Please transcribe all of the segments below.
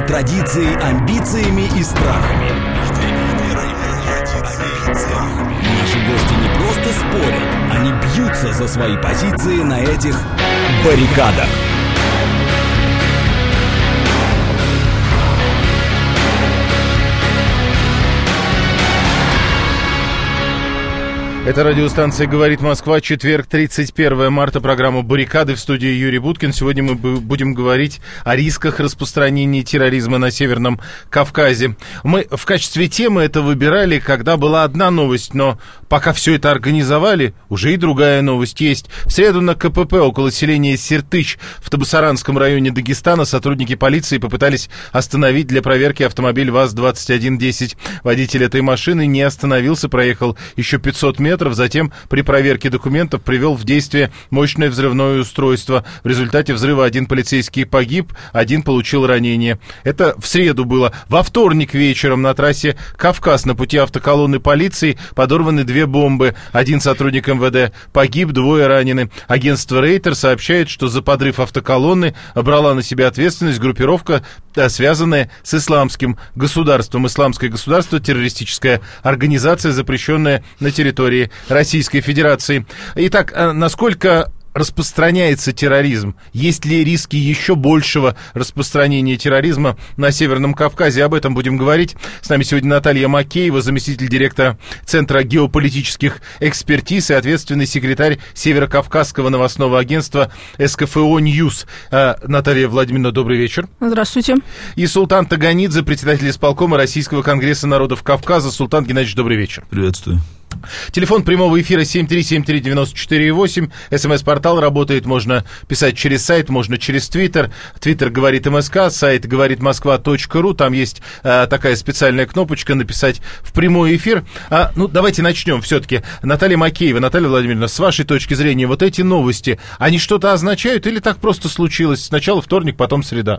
русским традициям, амбициями и страхами. Наши гости не просто спорят, они бьются за свои позиции на этих баррикадах. Это радиостанция «Говорит Москва», четверг, 31 марта, программа «Баррикады», в студии Юрий Буткин. Сегодня мы будем говорить о рисках распространения терроризма на Северном Кавказе. Мы в качестве темы это выбирали, когда была одна новость, но пока все это организовали, уже и другая новость есть. В среду на КПП около селения Сиртыч в Табасаранском районе Дагестана сотрудники полиции попытались остановить для проверки автомобиль ВАЗ-2110. Водитель этой машины не остановился, проехал еще 500 метров. Затем при проверке документов привел в действие мощное взрывное устройство. В результате взрыва один полицейский погиб, один получил ранение. Это в среду было. Во вторник вечером на трассе Кавказ на пути автоколонны полиции подорваны 2 бомбы. Один сотрудник МВД погиб, 2 ранены. Агентство Рейтер сообщает, что за подрыв автоколонны брала на себя ответственность группировка, связанная с исламским государством. Исламское государство — террористическая организация, запрещенная на территории Российской Федерации. Итак, насколько распространяется терроризм? Есть ли риски еще большего распространения терроризма на Северном Кавказе? Об этом будем говорить. С нами сегодня Наталья Макеева, заместитель директора Центра геополитических экспертиз и ответственный секретарь Северокавказского новостного агентства СКФО Ньюс. Наталья Владимировна, добрый вечер. Здравствуйте. И Султан Таганидзе, председатель исполкома Российского конгресса народов Кавказа. Султан Геннадьевич, добрый вечер. Приветствую. Телефон прямого эфира 7373948. СМС-портал работает, можно писать через сайт, можно через Твиттер. Твиттер говорит МСК, сайт говоритмосква.ру. Там есть такая специальная кнопочка «Написать в прямой эфир». Давайте начнем все-таки. Наталья Макеева, Наталья Владимировна, с вашей точки зрения, вот эти новости, они что-то означают или так просто случилось? Сначала вторник, потом среда?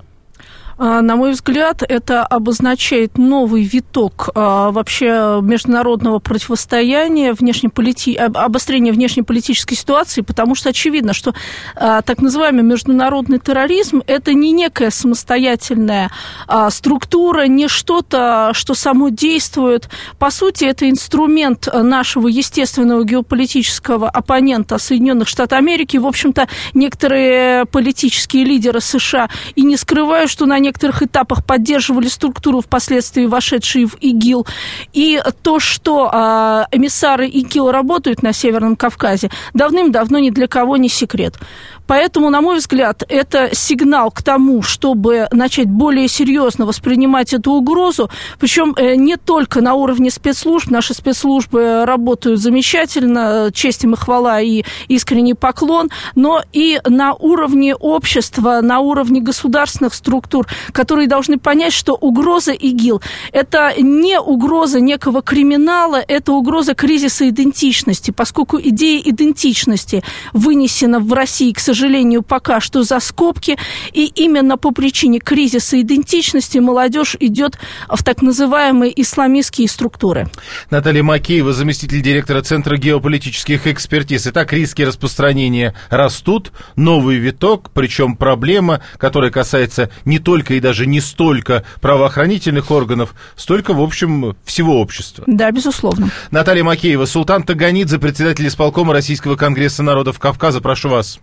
На мой взгляд, это обозначает новый виток вообще международного противостояния, обострения внешнеполитической ситуации, потому что очевидно, что так называемый международный терроризм – это не некая самостоятельная структура, не что-то, что само действует. По сути, это инструмент нашего естественного геополитического оппонента Соединенных Штатов Америки. В общем-то, некоторые политические лидеры США и не скрывают, что на некоторых этапах поддерживали структуру, впоследствии вошедшие в ИГИЛ. И то, что эмиссары ИГИЛ работают на Северном Кавказе, давным-давно ни для кого не секрет. Поэтому, на мой взгляд, это сигнал к тому, чтобы начать более серьезно воспринимать эту угрозу, причем не только на уровне спецслужб. Наши спецслужбы работают замечательно, честь им и хвала и искренний поклон, но и на уровне общества, на уровне государственных структур, которые должны понять, что угроза ИГИЛ – это не угроза некого криминала, это угроза кризиса идентичности, поскольку идея идентичности вынесена в России, к сожалению, пока что за скобки, и именно по причине кризиса идентичности молодежь идет в так называемые исламистские структуры. Наталья Макеева, заместитель директора Центра геополитических экспертиз. Итак, риски распространения растут, новый виток, причем проблема, которая касается не только и даже не столько правоохранительных органов, столько, в общем, всего общества. Да, безусловно. Наталья Макеева, Султан Таганидзе, председатель исполкома Российского конгресса народов Кавказа. Прошу вас.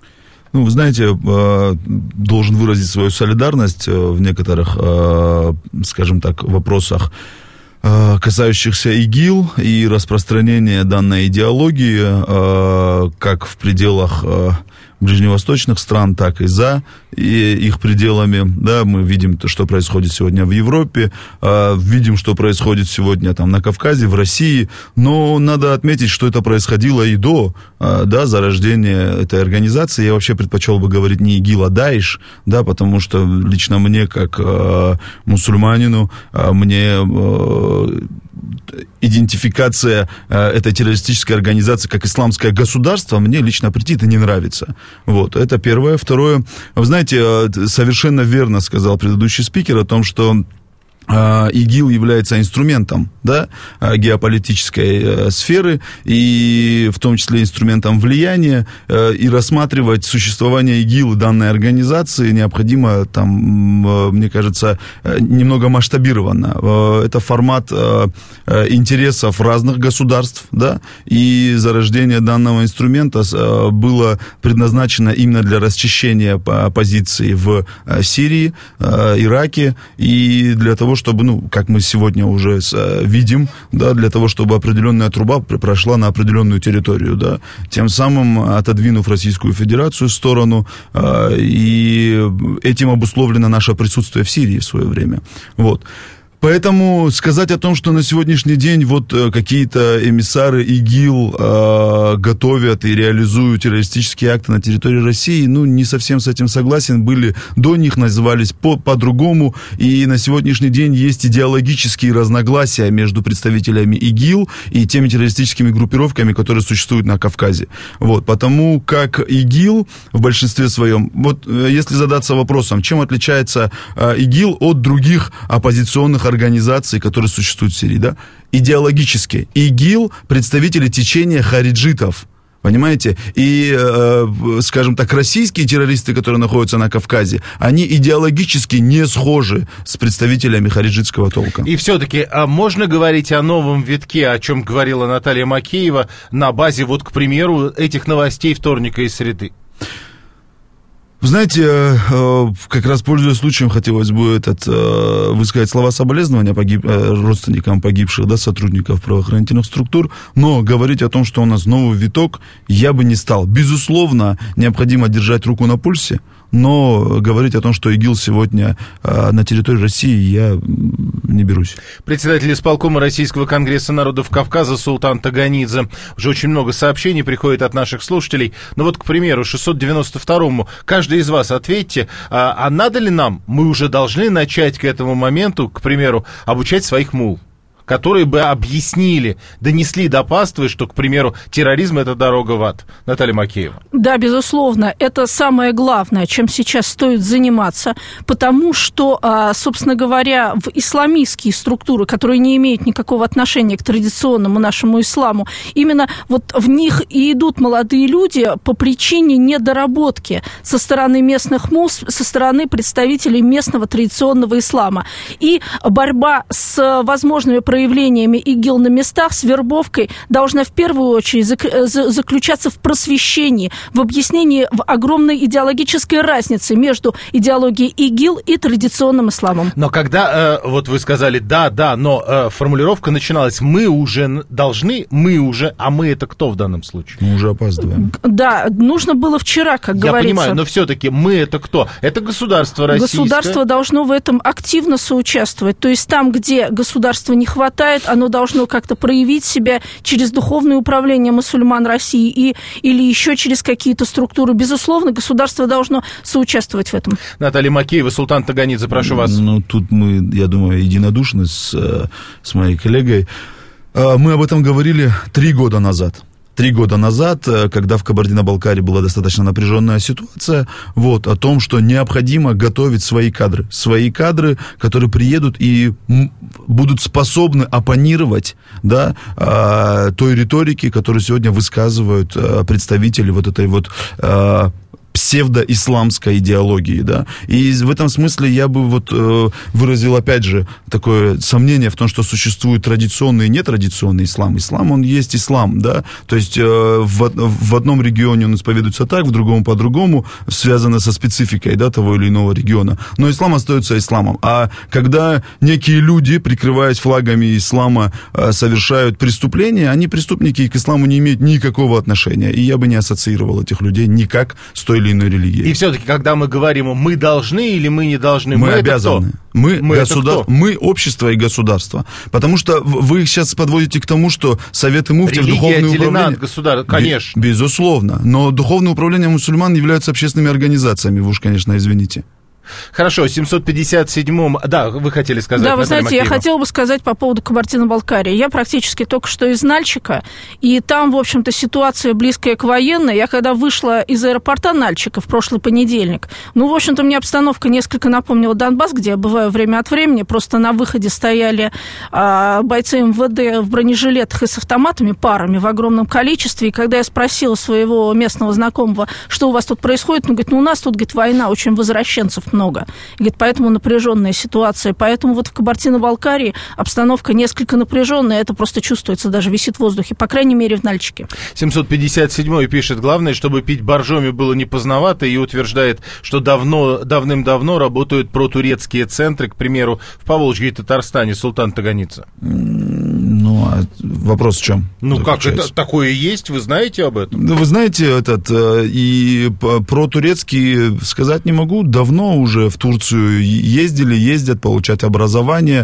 Вы знаете, должен выразить свою солидарность в некоторых, скажем так, вопросах, касающихся ИГИЛ и распространения данной идеологии как в пределах ближневосточных стран, так и за их пределами. Да, мы видим, что происходит сегодня в Европе, видим, что происходит сегодня там на Кавказе, в России, но надо отметить, что это происходило и до зарождения этой организации. Я вообще предпочел бы говорить не ИГИЛ, а Даиш, да, потому что лично мне, как мусульманину, мне идентификация этой террористической организации как исламское государство мне лично претит и не нравится. Вот, это первое. Второе, вы знаете, совершенно верно сказал предыдущий спикер о том, что ИГИЛ является инструментом, да, геополитической сферы, и в том числе инструментом влияния, и рассматривать существование ИГИЛ и данной организации необходимо, там, мне кажется, немного масштабированно. Это формат интересов разных государств, да, и зарождение данного инструмента было предназначено именно для расчищения позиций в Сирии, Ираке, и для того, чтобы, ну, как мы сегодня уже видим, да, для того, чтобы определенная труба прошла на определенную территорию, да, тем самым отодвинув Российскую Федерацию в сторону, и этим обусловлено наше присутствие в Сирии в свое время. Вот. Поэтому сказать о том, что на сегодняшний день вот какие-то эмиссары ИГИЛ готовят и реализуют террористические акты на территории России, ну, не совсем с этим согласен. Были до них, назывались по-другому, и на сегодняшний день есть идеологические разногласия между представителями ИГИЛ и теми террористическими группировками, которые существуют на Кавказе. Вот, потому как ИГИЛ в большинстве своем, вот если задаться вопросом, чем отличается ИГИЛ от других оппозиционных организаций, которые существуют в Сирии, да, идеологически. ИГИЛ — представители течения хариджитов, понимаете? И, скажем так, российские террористы, которые находятся на Кавказе, они идеологически не схожи с представителями хариджитского толка. И все-таки можно говорить о новом витке, о чем говорила Наталья Макеева, на базе, вот, к примеру, этих новостей вторника и среды? Вы знаете, как раз пользуясь случаем, хотелось бы высказать слова соболезнования родственникам погибших, да, сотрудников правоохранительных структур, но говорить о том, что у нас новый виток, я бы не стал. Безусловно, необходимо держать руку на пульсе, но говорить о том, что ИГИЛ сегодня на территории России, я не берусь. Председатель исполкома Российского конгресса народов Кавказа Султан Таганидзе. Уже очень много сообщений приходит от наших слушателей. Ну вот, к примеру, 692-му. Каждый из вас ответьте, а надо ли нам, мы уже должны начать к этому моменту, к примеру, обучать своих мул, которые бы объяснили, донесли до паствы, что, к примеру, терроризм — это дорога в ад. Наталья Макеева. Да, безусловно, это самое главное, чем сейчас стоит заниматься, потому что, собственно говоря, в исламистские структуры, которые не имеют никакого отношения к традиционному нашему исламу, именно вот в них и идут молодые люди по причине недоработки со стороны местных мул, со стороны представителей местного традиционного ислама. И борьба с возможными проявлениями ИГИЛ на местах, с вербовкой, должна в первую очередь заключаться в просвещении, в объяснении в огромной идеологической разнице между идеологией ИГИЛ и традиционным исламом. Но когда, вот вы сказали, да, но формулировка начиналась, мы уже должны, а мы это кто в данном случае? Мы уже опаздываем. Да, нужно было вчера, как говорится. Я понимаю, но все-таки мы это кто? Это государство российское. Государство должно в этом активно соучаствовать. То есть там, где государство не хватает, оно должно как-то проявить себя через духовное управление мусульман России или еще через какие-то структуры. Безусловно, государство должно соучаствовать в этом. Наталья Макеева, Султан Таганидзе, прошу вас. Ну, тут мы, я думаю, единодушны с моей коллегой. Мы об этом говорили 3 года назад. 3 года назад, когда в Кабардино-Балкарии была достаточно напряженная ситуация, вот, о том, что необходимо готовить свои кадры, которые приедут и будут способны оппонировать, да, той риторике, которую сегодня высказывают представители вот этой вот псевдоисламской идеологии, да, и в этом смысле я бы вот выразил, опять же, такое сомнение в том, что существует традиционный и нетрадиционный ислам. Ислам, он есть ислам, да, то есть в одном регионе он исповедуется так, в другом по-другому, связано со спецификой, да, того или иного региона, но ислам остается исламом. А когда некие люди, прикрываясь флагами ислама, совершают преступления, они, преступники, и к исламу не имеют никакого отношения, и я бы не ассоциировал этих людей никак с той или иной религии. И все-таки, когда мы говорим, мы должны или мы не должны, мы обязаны. Мы общество и государство. Потому что вы сейчас подводите к тому, что советы муфтиев, духовное управление... от государства, конечно. Безусловно. Но духовное управление мусульман являются общественными организациями, вы уж, конечно, извините. Хорошо, 757-м... Да, вы хотели сказать, Да, вы Наталья знаете, Макеева. я хотела бы сказать по поводу Кабардино-Балкарии. Я практически только что из Нальчика, и там, в общем-то, ситуация близкая к военной. Я когда вышла из аэропорта Нальчика в прошлый понедельник, в общем-то, мне обстановка несколько напомнила Донбасс, где я бываю время от времени. Просто на выходе стояли бойцы МВД в бронежилетах и с автоматами, парами в огромном количестве. И когда я спросила своего местного знакомого, что у вас тут происходит, он говорит, у нас тут, говорит, война, очень возвращенцев много. И, говорит, поэтому напряженная ситуация. Поэтому вот в Кабардино-Балкарии обстановка несколько напряженная, это просто чувствуется, даже висит в воздухе, по крайней мере, в Нальчике. 757-й пишет, главное, чтобы пить боржоми было не поздновато, и утверждает, что давным-давно работают протурецкие центры, к примеру, в Поволжье и Татарстане. Султан Таганидзе. А вопрос в чем? Как это такое есть? Вы знаете об этом? Вы знаете, и про турецкий сказать не могу. Давно уже в Турцию ездят получать образование.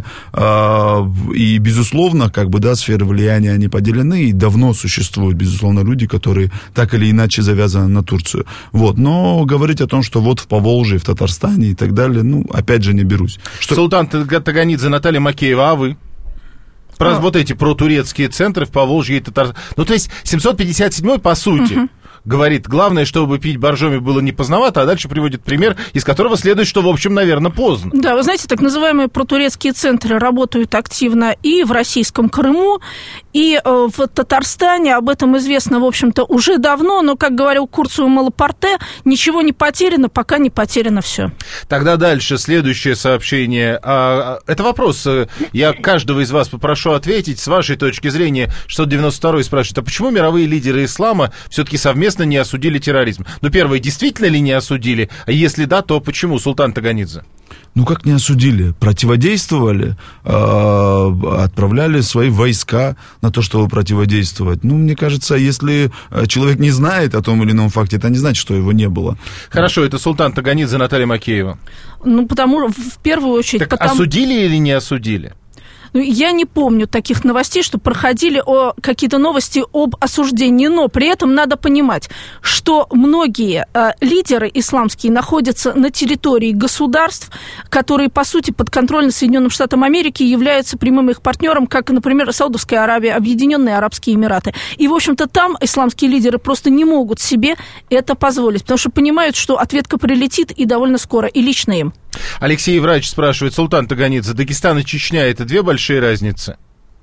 И, безусловно, сферы влияния они поделены. И давно существуют, безусловно, люди, которые так или иначе завязаны на Турцию. Но говорить о том, что вот в Поволжье, в Татарстане и так далее, опять же, не берусь. Султан Таганидзе, Наталья Макеева, а вы? Вот эти протурецкие центры в Поволжье и Татарстане. То есть 757-й, по сути, говорит, главное, чтобы пить боржоми было не поздновато, а дальше приводит пример, из которого следует, что, в общем, наверное, поздно. Да, вы знаете, так называемые протурецкие центры работают активно и в российском Крыму, и в Татарстане. Об этом известно, в общем-то, уже давно, но, как говорил Курцу Малапарте, ничего не потеряно, пока не потеряно все. Тогда дальше, следующее сообщение. Это вопрос, я каждого из вас попрошу ответить. С вашей точки зрения, 692-й спрашивает, а почему мировые лидеры ислама все-таки совместно не осудили терроризм? Первое, действительно ли не осудили? А если да, то почему? Султан Таганидзе. Как не осудили? Противодействовали, отправляли свои войска на то, чтобы противодействовать. Мне кажется, если человек не знает о том или ином факте, это не значит, что его не было. Хорошо, это Султан Таганидзе, Наталья Макеева. Потому, в первую очередь... Осудили или не осудили? Я не помню таких новостей, что проходили какие-то новости об осуждении, но при этом надо понимать, что многие лидеры исламские находятся на территории государств, которые, по сути, подконтрольны Соединенным Штатам Америки, являются прямым их партнером, как, например, Саудовская Аравия, Объединенные Арабские Эмираты. И, в общем-то, там исламские лидеры просто не могут себе это позволить, потому что понимают, что ответка прилетит и довольно скоро, и лично им. Алексей Врач спрашивает, Султан Таганидзе, Дагестан и Чечня – это две большие разницы?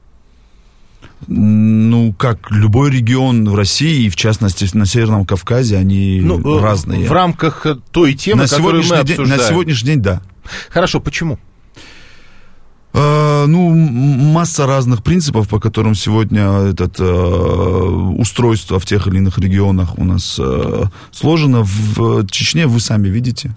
Как любой регион в России, и в частности на Северном Кавказе, они разные. В рамках той темы, которую мы обсуждаем. На сегодняшний день, да. Хорошо, почему? Масса разных принципов, по которым сегодня устройство в тех или иных регионах у нас сложено. В Чечне вы сами видите,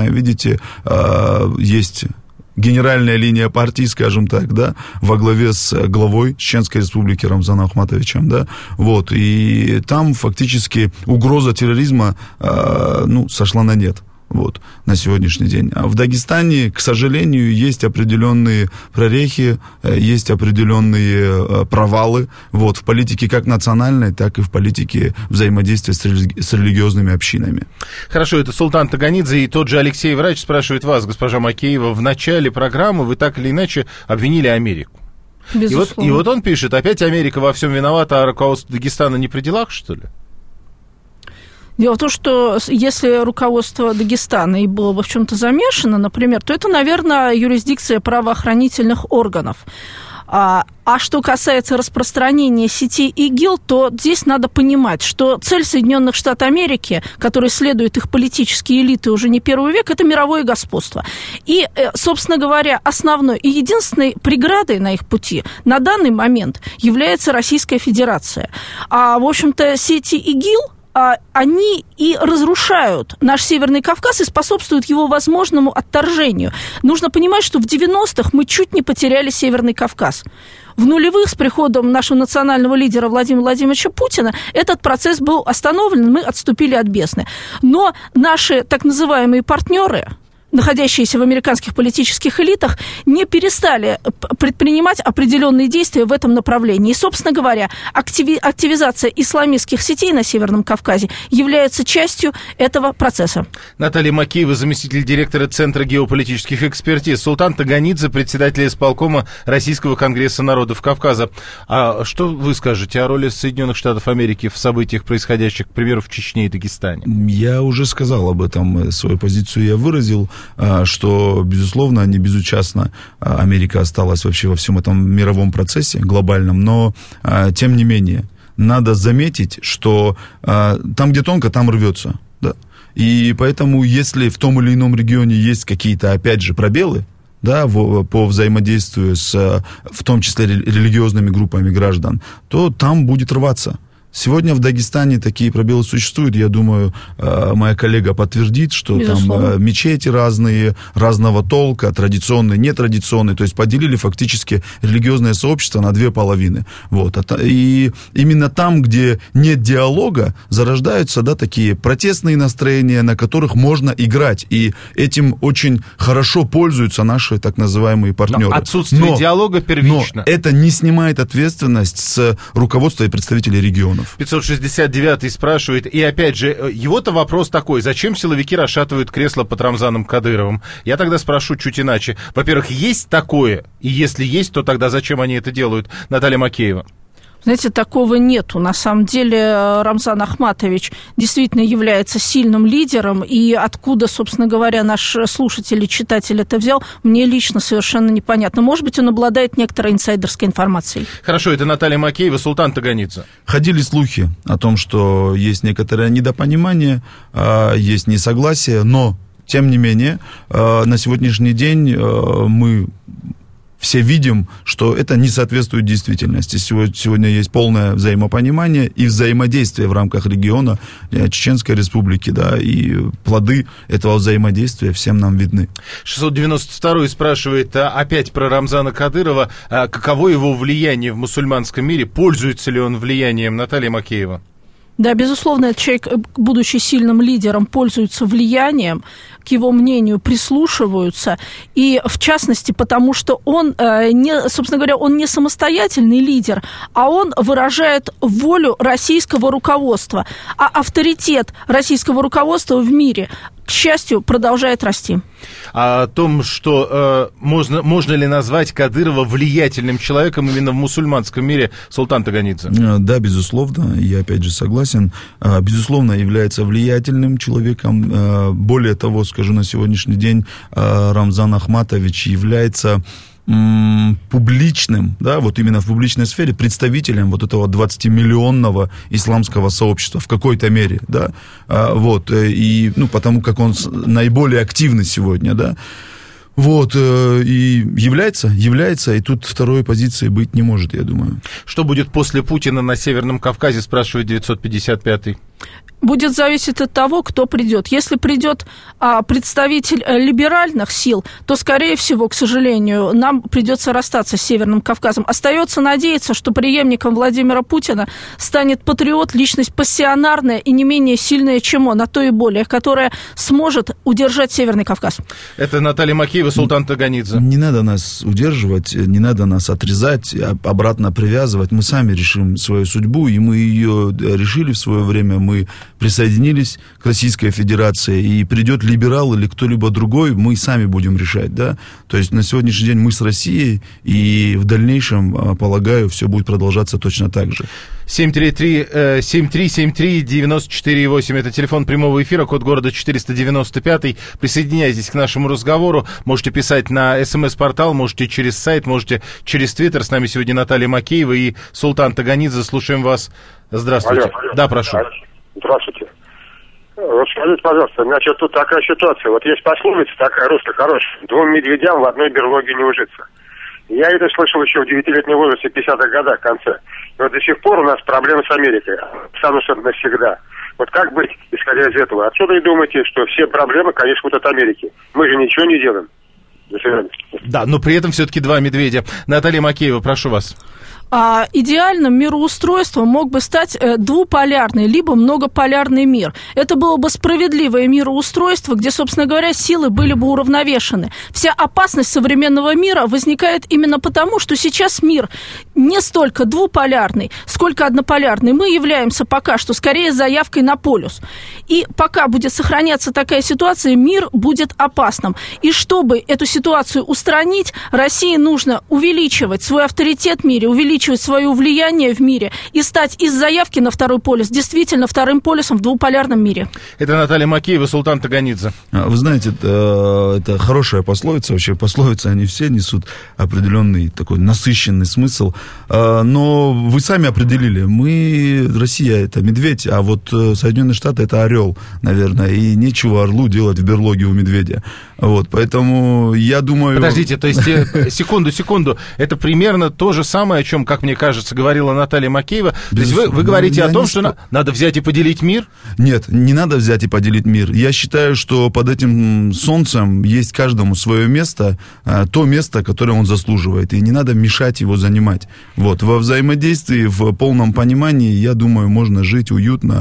есть генеральная линия партии, скажем так, во главе с главой Чеченской республики Рамзаном Ахматовичем, и там фактически угроза терроризма, сошла на нет. На сегодняшний день. А в Дагестане, к сожалению, есть определенные прорехи, есть определенные провалы в политике как национальной, так и в политике взаимодействия с религиозными общинами. Хорошо, это Султан Таганидзе, и тот же Алексей Врач спрашивает вас, госпожа Макеева, в начале программы вы так или иначе обвинили Америку. И вот он пишет, опять Америка во всем виновата, а руководство Дагестана не при делах, что ли? Дело в том, что если руководство Дагестана и было бы в чем-то замешано, например, то это, наверное, юрисдикция правоохранительных органов. А что касается распространения сети ИГИЛ, то здесь надо понимать, что цель Соединенных Штатов Америки, которой следуют их политические элиты уже не первый век, это мировое господство. И, собственно говоря, основной и единственной преградой на их пути на данный момент является Российская Федерация. А, в общем-то, сети ИГИЛ, они и разрушают наш Северный Кавказ и способствуют его возможному отторжению. Нужно понимать, что в 90-х мы чуть не потеряли Северный Кавказ. В нулевых с приходом нашего национального лидера Владимира Владимировича Путина этот процесс был остановлен, мы отступили от бездны. Но наши так называемые партнеры, находящиеся в американских политических элитах, не перестали предпринимать определенные действия в этом направлении. И, собственно говоря, активизация исламистских сетей на Северном Кавказе является частью этого процесса. Наталья Макеева, заместитель директора Центра геополитических экспертиз. Султан Таганидзе, председатель исполкома Российского конгресса народов Кавказа. А что вы скажете о роли Соединенных Штатов Америки в событиях, происходящих, к примеру, в Чечне и Дагестане? Я уже сказал об этом, свою позицию я выразил, что, безусловно, не безучастно Америка осталась вообще во всем этом мировом процессе глобальном, но, тем не менее, надо заметить, что там, где тонко, там рвется, да? И поэтому, если в том или ином регионе есть какие-то, опять же, пробелы, да, по взаимодействию с, в том числе, религиозными группами граждан, то там будет рваться. Сегодня в Дагестане такие пробелы существуют. Я думаю, моя коллега подтвердит, что там мечети разные, разного толка, традиционные, нетрадиционные. То есть поделили фактически религиозное сообщество на две половины. Вот. И именно там, где нет диалога, зарождаются, да, такие протестные настроения, на которых можно играть. И этим очень хорошо пользуются наши так называемые партнеры. Но отсутствие диалога первично. Но это не снимает ответственность с руководства и представителей регионов. 569-й спрашивает, и опять же, его-то вопрос такой, зачем силовики расшатывают кресло под Рамзаном Кадыровым? Я тогда спрошу чуть иначе. Во-первых, есть такое? И если есть, то тогда зачем они это делают? Наталья Макеева. Знаете, такого нету. На самом деле Рамзан Ахматович действительно является сильным лидером, и откуда, собственно говоря, наш слушатель и читатель это взял, мне лично совершенно непонятно. Может быть, он обладает некоторой инсайдерской информацией. Хорошо, это Наталья Макеева, Султан Таганидзе. Ходили слухи о том, что есть некоторое недопонимание, есть несогласие, но, тем не менее, на сегодняшний день мы все видим, что это не соответствует действительности. Сегодня есть полное взаимопонимание и взаимодействие в рамках региона Чеченской Республики, да, и плоды этого взаимодействия всем нам видны. 692-й спрашивает опять про Рамзана Кадырова. Каково его влияние в мусульманском мире? Пользуется ли он влиянием? Наталья Макеева. Да, безусловно, этот человек, будучи сильным лидером, пользуется влиянием, к его мнению прислушиваются, и в частности, потому что он, собственно говоря, он не самостоятельный лидер, а он выражает волю российского руководства, а авторитет российского руководства в мире, к счастью, продолжает расти. О том, что можно ли назвать Кадырова влиятельным человеком именно в мусульманском мире, Султан Таганидзе? Да, безусловно, я опять же согласен. Безусловно, является влиятельным человеком. Более того, скажу, на сегодняшний день Рамзан Ахматович является публичным, да, вот именно в публичной сфере, представителем вот этого 20-миллионного исламского сообщества в какой-то мере, да, вот, и, ну, потому как он наиболее активный сегодня, да, вот, и является, и тут второй позиции быть не может, я думаю. Что будет после Путина на Северном Кавказе, спрашивает 955-й. Будет зависеть от того, кто придет. Если придет представитель либеральных сил, то, скорее всего, к сожалению, нам придется расстаться с Северным Кавказом. Остается надеяться, что преемником Владимира Путина станет патриот, личность пассионарная и не менее сильная, чем он, а то и более, которая сможет удержать Северный Кавказ. Это Наталья Макеева, Султан Таганидзе. Не надо нас удерживать, не надо нас отрезать, обратно привязывать. Мы сами решим свою судьбу, и мы ее решили в свое время. Мы присоединились к Российской Федерации, и придет либерал или кто-либо другой, мы сами будем решать, да. То есть на сегодняшний день мы с Россией, и в дальнейшем, полагаю, все будет продолжаться точно так же. 7373948, это телефон прямого эфира, код города 495. Присоединяйтесь к нашему разговору, можете писать на СМС-портал, можете через сайт, можете через Твиттер. С нами сегодня Наталья Макеева и Султан Таганидзе. Слушаем вас. Здравствуйте. Алло. Да, прошу. Здравствуйте. Вот скажите, пожалуйста, значит, тут такая ситуация. Вот есть пословица такая, русская, хорошая. 2 медведям в одной берлоге не ужиться. Я это слышал еще в 9-летнем возрасте, в 50-х годах, в конце. И вот до сих пор у нас проблемы с Америкой. Станут навсегда. Вот как быть, исходя из этого? Отсюда и думаете, что все проблемы, конечно, вот от Америки. Мы же ничего не делаем. До свидания. Да, но при этом все-таки 2 медведя. Наталья Макеева, прошу вас. идеальным мироустройством мог бы стать двуполярный, либо многополярный мир. Это было бы справедливое мироустройство, где, собственно говоря, силы были бы уравновешены. Вся опасность современного мира возникает именно потому, что сейчас мир не столько двуполярный, сколько однополярный. Мы являемся пока что скорее заявкой на полюс. И пока будет сохраняться такая ситуация, мир будет опасным. И чтобы эту ситуацию устранить, России нужно увеличивать свой авторитет в мире, увеличивать свое влияние в мире и стать из заявки на второй полюс действительно вторым полюсом в двуполярном мире. Это Наталья Макеева, Султан Таганидзе. Вы знаете, это хорошая пословица. Вообще пословицы, они все несут определенный такой насыщенный смысл. Но вы сами определили. Россия это медведь, а вот Соединенные Штаты это орел, наверное. И нечего орлу делать в берлоге у медведя. Вот, поэтому я думаю... Подождите, то есть, секунду. Это примерно то же самое, о чем, как мне кажется, говорила Наталья Макеева. То есть вы говорите о том, что надо взять и поделить мир? Нет, не надо взять и поделить мир. Я считаю, что под этим солнцем есть каждому свое место, то место, которое он заслуживает, и не надо мешать его занимать. Вот, во взаимодействии, в полном понимании, я думаю, можно жить уютно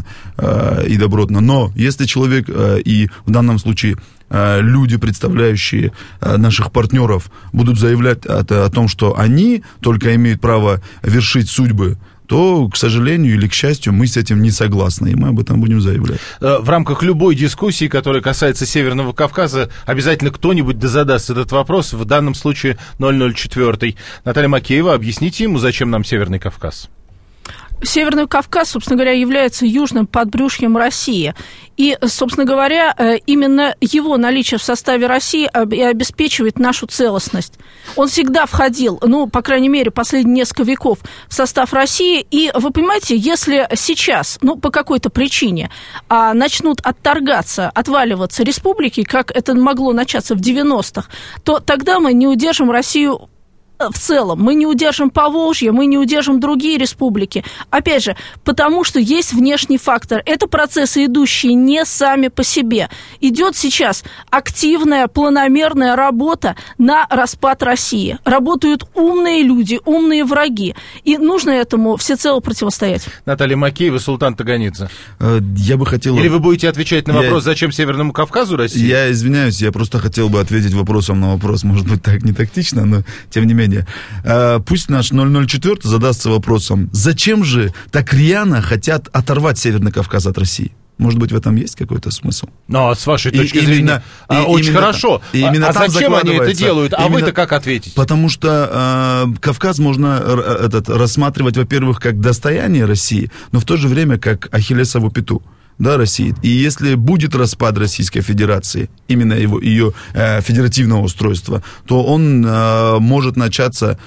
и добротно. Но если человек, и в данном случае люди, представляющие наших партнеров, будут заявлять о том, что они только имеют право вершить судьбы, то, к сожалению или к счастью, мы с этим не согласны, и мы об этом будем заявлять. В рамках любой дискуссии, которая касается Северного Кавказа, обязательно кто-нибудь задаст этот вопрос, в данном случае 004. Наталья Макеева, объясните ему, зачем нам Северный Кавказ? Северный Кавказ, собственно говоря, является южным подбрюшьем России. И, собственно говоря, именно его наличие в составе России и обеспечивает нашу целостность. Он всегда входил, по крайней мере, последние несколько веков в состав России. И вы понимаете, если сейчас, по какой-то причине начнут отторгаться, отваливаться республики, как это могло начаться в 90-х, то тогда мы не удержим Россию в целом. Мы не удержим Поволжье, мы не удержим другие республики. Опять же, потому что есть внешний фактор. Это процессы, идущие не сами по себе. Идет сейчас активная, планомерная работа на распад России. Работают умные люди, умные враги. И нужно этому всецело противостоять. Наталья Макеева, Султан Таганидзе. Я бы хотел... Или вы будете отвечать на вопрос, зачем Северному Кавказу Россия? Я извиняюсь, я просто хотел бы ответить вопросом на вопрос. Может быть, так не тактично, но тем не менее. Пусть наш 004 задастся вопросом, зачем же так рьяно хотят оторвать Северный Кавказ от России? Может быть, в этом есть какой-то смысл? Ну, с вашей точки зрения, очень хорошо. Зачем они это делают? А вы-то как ответите? Потому что Кавказ можно рассматривать, во-первых, как достояние России, но в то же время как ахиллесову пяту. России. И если будет распад Российской Федерации, именно ее федеративного устройства, то он может начаться,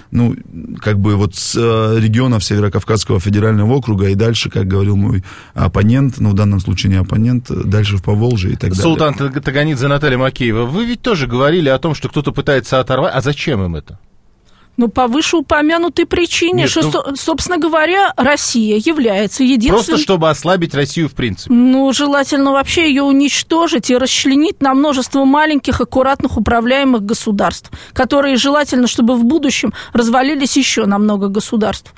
с регионов Северокавказского федерального округа и дальше, как говорил мой оппонент, в данном случае не оппонент, дальше в Поволжье и так далее. Султан Таганидзе, Наталья Макеева, вы ведь тоже говорили о том, что кто-то пытается оторвать, а зачем им это? По вышеупомянутой причине, собственно говоря, Россия является единственным... Просто чтобы ослабить Россию в принципе. Желательно вообще ее уничтожить и расчленить на множество маленьких, аккуратных, управляемых государств, которые желательно, чтобы в будущем развалились еще на много государств.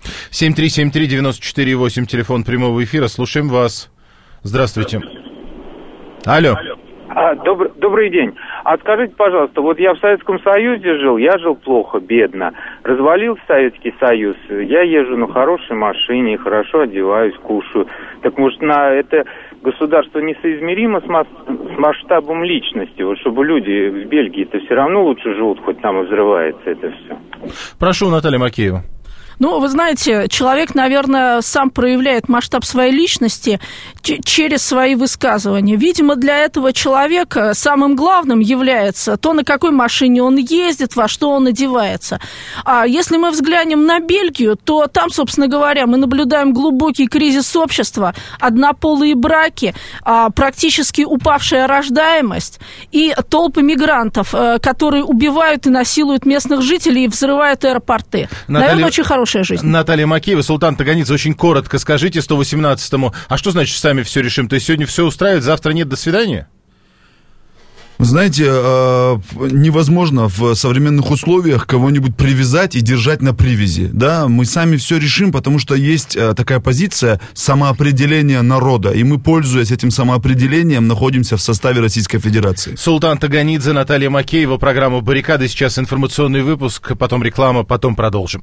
7373948, телефон прямого эфира, слушаем вас. Здравствуйте. Алло. Добрый день. Скажите, пожалуйста, я в Советском Союзе жил, я жил плохо, бедно. Развалился Советский Союз, я езжу на хорошей машине, хорошо одеваюсь, кушаю. Так может, это государство несоизмеримо с масштабом личности? Чтобы люди в Бельгии-то все равно лучше живут, хоть там и взрывается это все. Прошу, Наталья Макеева. Вы знаете, человек, наверное, сам проявляет масштаб своей личности через свои высказывания. Видимо, для этого человека самым главным является то, на какой машине он ездит, во что он одевается. А если мы взглянем на Бельгию, то там, собственно говоря, мы наблюдаем глубокий кризис общества, однополые браки, практически упавшая рождаемость и толпы мигрантов, которые убивают и насилуют местных жителей и взрывают аэропорты. Наверное, очень хорошая жизнь. Наталья Макеева, Султан Таганидзе, очень коротко скажите 118-му, а что значит сами все решим? То есть сегодня все устраивает, завтра нет, до свидания? Знаете, невозможно в современных условиях кого-нибудь привязать и держать на привязи. Да, мы сами все решим, потому что есть такая позиция самоопределения народа, и мы, пользуясь этим самоопределением, находимся в составе Российской Федерации. Султан Таганидзе, Наталья Макеева, программа «Баррикады». Сейчас информационный выпуск, потом реклама, потом продолжим.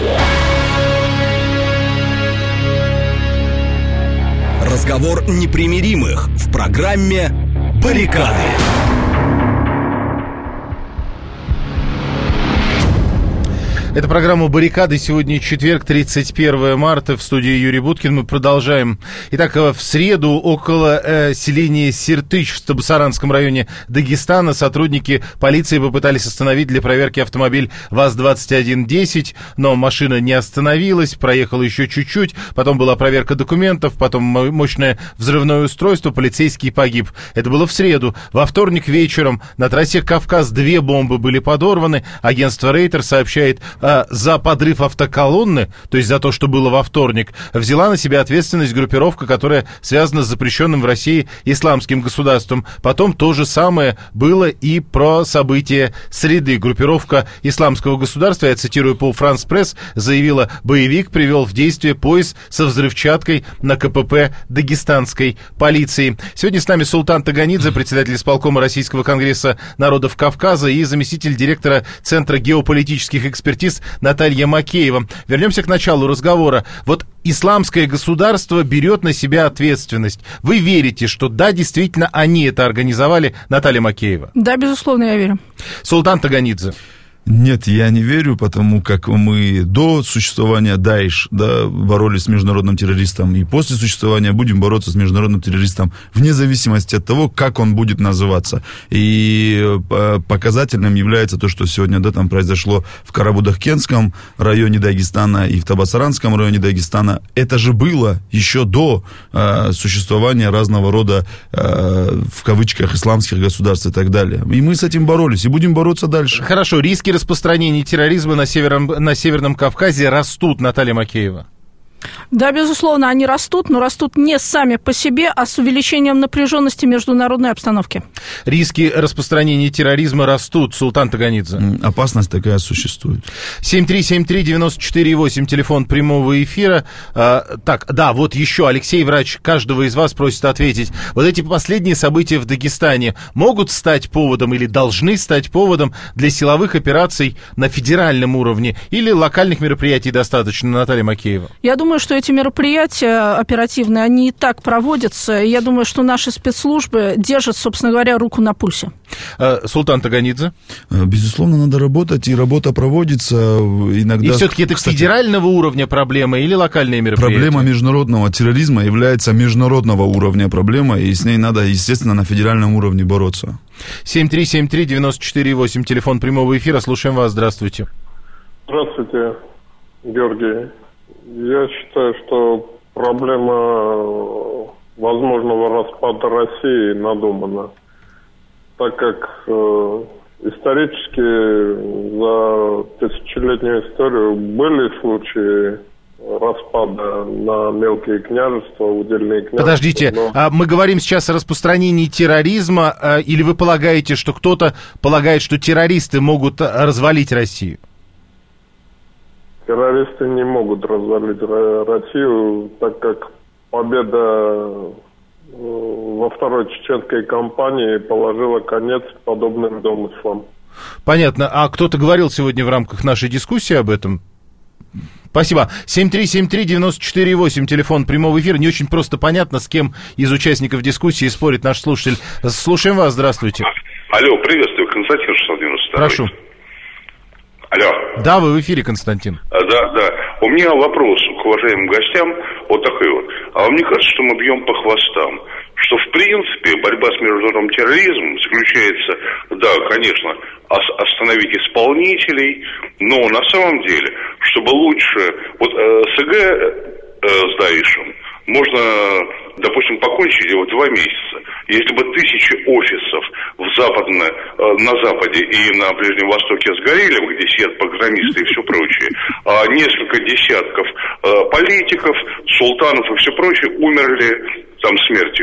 Разговор непримиримых в программе «Баррикады». Это программа «Баррикады». Сегодня четверг, 31 марта. В студии Юрий Буткин. Мы продолжаем. Итак, в среду около селения Сиртыч в Табасаранском районе Дагестана сотрудники полиции попытались остановить для проверки автомобиль ВАЗ-2110, но машина не остановилась, проехала еще чуть-чуть, потом была проверка документов, потом мощное взрывное устройство, полицейский погиб. Это было в среду. Во вторник вечером на трассе Кавказ 2 бомбы были подорваны. Агентство Рейтер сообщает, за подрыв автоколонны, то есть за то, что было во вторник, взяла на себя ответственность группировка, которая связана с запрещенным в России исламским государством. Потом то же самое было и про события среды. Группировка исламского государства, я цитирую Пол Франс Пресс, заявила, боевик привел в действие пояс со взрывчаткой на КПП дагестанской полиции. Сегодня с нами Султан Таганидзе, председатель исполкома Российского конгресса народов Кавказа и заместитель директора Центра геополитических экспертиз Наталья Макеева. Вернемся к началу разговора. Вот исламское государство берет на себя ответственность. Вы верите, что да, действительно, они это организовали, Наталья Макеева? Да, безусловно, я верю. Султан Таганидзе. Нет, я не верю, потому как мы до существования Даиш, да, боролись с международным террористом, и после существования будем бороться с международным террористом, вне зависимости от того, как он будет называться. И показательным является то, что сегодня, да, там произошло в Карабудахкенском районе Дагестана и в Табасаранском районе Дагестана. Это же было еще до существования разного рода, в кавычках, исламских государств и так далее. И мы с этим боролись, и будем бороться дальше. Хорошо, риски распространения терроризма на Северном Кавказе растут, Наталья Макеева. Да, безусловно, они растут, но растут не сами по себе, а с увеличением напряженности международной обстановки. Риски распространения терроризма растут, Султан Таганидзе. Опасность такая существует. 7373948, телефон прямого эфира. Так, да, вот еще Алексей, врач, каждого из вас просит ответить. Вот эти последние события в Дагестане могут стать поводом или должны стать поводом для силовых операций на федеральном уровне или локальных мероприятий достаточно, Наталья Макеева? Я думаю, что эти мероприятия оперативные, они и так проводятся. И я думаю, что наши спецслужбы держат, собственно говоря, руку на пульсе. Султан Таганидзе? Безусловно, надо работать, и работа проводится иногда. И все-таки это федерального уровня проблема или локальные мероприятия? Проблема международного терроризма является международного уровня проблема, и с ней надо, естественно, на федеральном уровне бороться. 7373948, телефон прямого эфира. Слушаем вас. Здравствуйте. Здравствуйте, Георгий. Я считаю, что проблема возможного распада России надумана, так как исторически за тысячелетнюю историю были случаи распада на мелкие княжества, удельные княжества. Подождите, мы говорим сейчас о распространении терроризма, или вы полагаете, что кто-то полагает, что террористы могут развалить Россию? Террористы не могут развалить Россию, так как победа во второй чеченской кампании положила конец подобным домыслам. Понятно. А кто-то говорил сегодня в рамках нашей дискуссии об этом? Спасибо. 7373948, телефон прямого эфира. Не очень просто понятно, с кем из участников дискуссии спорит наш слушатель. Слушаем вас. Здравствуйте. Алло, приветствую. Константин 692. Прошу. Алло. Да, вы в эфире, Константин. Да. У меня вопрос к уважаемым гостям вот такой вот. А вам не кажется, что мы бьем по хвостам? Что, в принципе, борьба с международным терроризмом заключается, да, конечно, остановить исполнителей, но на самом деле, чтобы лучше... Вот СГ с Даишем можно, допустим, покончить его 2 месяца. Если бы 1000 офисов на Западе и на Ближнем Востоке сгорели, где сидят программисты и все прочее, а несколько десятков политиков, султанов и все прочее умерли там смертью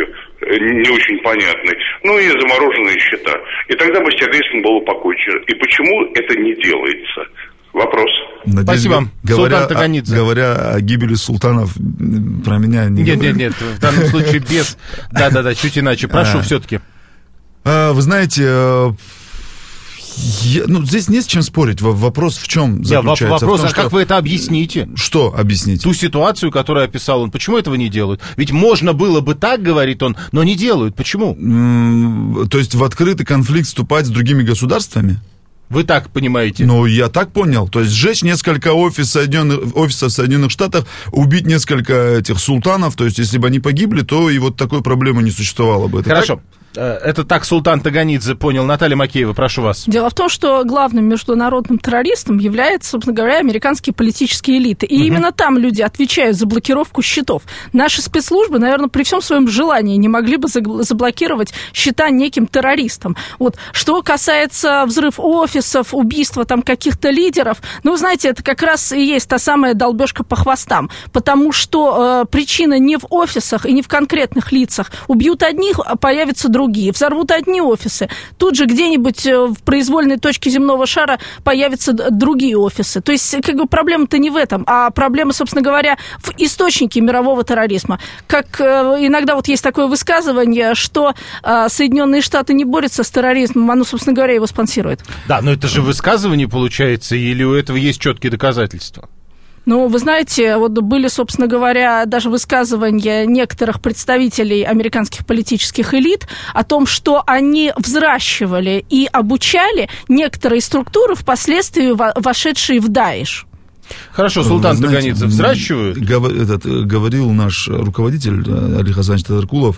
не очень понятный, ну и замороженные счета. И тогда бы с терроризмом было покончено. И почему это не делается? Вопрос. Надеюсь, Спасибо. Султан Таганидзе. Говоря о гибели султанов, про меня не говорят. Нет, в данном случае без... Да, чуть иначе. Прошу все-таки. Вы знаете... здесь не с чем спорить. Вопрос в чем заключается? Вопрос, в том, как вы это объясните? Что объяснить? Ту ситуацию, которую описал он. Почему этого не делают? Ведь можно было бы так, говорит он, но не делают. Почему? То есть в открытый конфликт вступать с другими государствами? Вы так понимаете? Ну, я так понял. То есть сжечь несколько офисов Соединенных Штатов, убить несколько этих султанов. То есть если бы они погибли, то и вот такой проблемы не существовало бы. Это хорошо. Так? Это так Султан Таганидзе понял. Наталья Макеева, прошу вас. Дело в том, что главным международным террористом являются, собственно говоря, американские политические элиты. И именно там люди отвечают за блокировку счетов. Наши спецслужбы, наверное, при всем своем желании не могли бы заблокировать счета неким террористам. Вот. Что касается взрыв офисов, убийства там каких-то лидеров, вы знаете, это как раз и есть та самая долбежка по хвостам. Потому что причина не в офисах и не в конкретных лицах. Убьют одних, а появятся другие. Взорвут одни офисы. Тут же где-нибудь в произвольной точке земного шара появятся другие офисы. То есть, проблема-то не в этом, а проблема, собственно говоря, в источнике мирового терроризма. Как иногда вот есть такое высказывание, что Соединенные Штаты не борются с терроризмом, оно, собственно говоря, его спонсирует. Да, но это же высказывание получается, или у этого есть четкие доказательства? Ну, вы знаете, вот были, собственно говоря, даже высказывания некоторых представителей американских политических элит о том, что они взращивали и обучали некоторые структуры, впоследствии вошедшие в Даиш. Хорошо, Султан Таганидзе взращивают? Говорил наш руководитель Али Хасанович Татаркулов,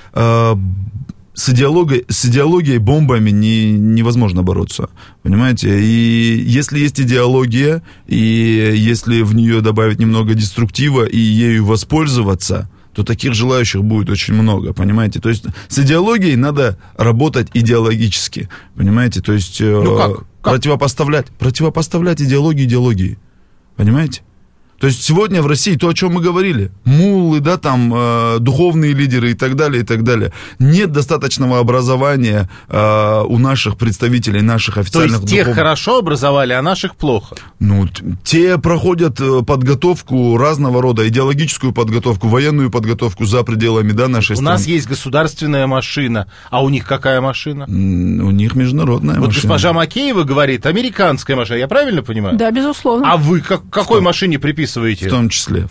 с идеологией, бомбами невозможно бороться, понимаете? И если есть идеология, и если в нее добавить немного деструктива и ею воспользоваться, то таких желающих будет очень много, понимаете? То есть с идеологией надо работать идеологически, понимаете? То есть противопоставлять идеологии, понимаете? То есть сегодня в России то, о чем мы говорили, муллы, да, там, духовные лидеры и так далее, нет достаточного образования у наших представителей, наших официальных духовных. То есть тех хорошо образовали, а наших плохо? Ну, те проходят подготовку разного рода, идеологическую подготовку, военную подготовку за пределами, да, нашей страны. У нас есть государственная машина, а у них какая машина? У них международная машина. Вот госпожа Макеева говорит, американская машина, я правильно понимаю? Да, безусловно. А вы какой машине приписываете? В том числе.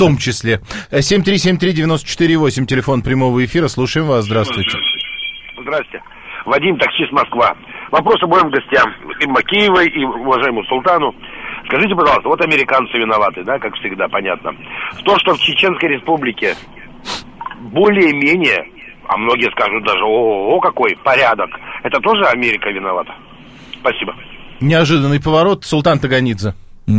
7373948, телефон прямого эфира. Слушаем вас. Здравствуйте. Здравствуйте. Вадим, таксист, Москва. Вопрос обоим гостям, и Макеевой, и уважаемому Султану. Скажите, пожалуйста, вот американцы виноваты, да, как всегда, понятно. То, что в Чеченской Республике более-менее, а многие скажут даже, ого, какой порядок, это тоже Америка виновата? Спасибо. Неожиданный поворот. Султан Таганидзе.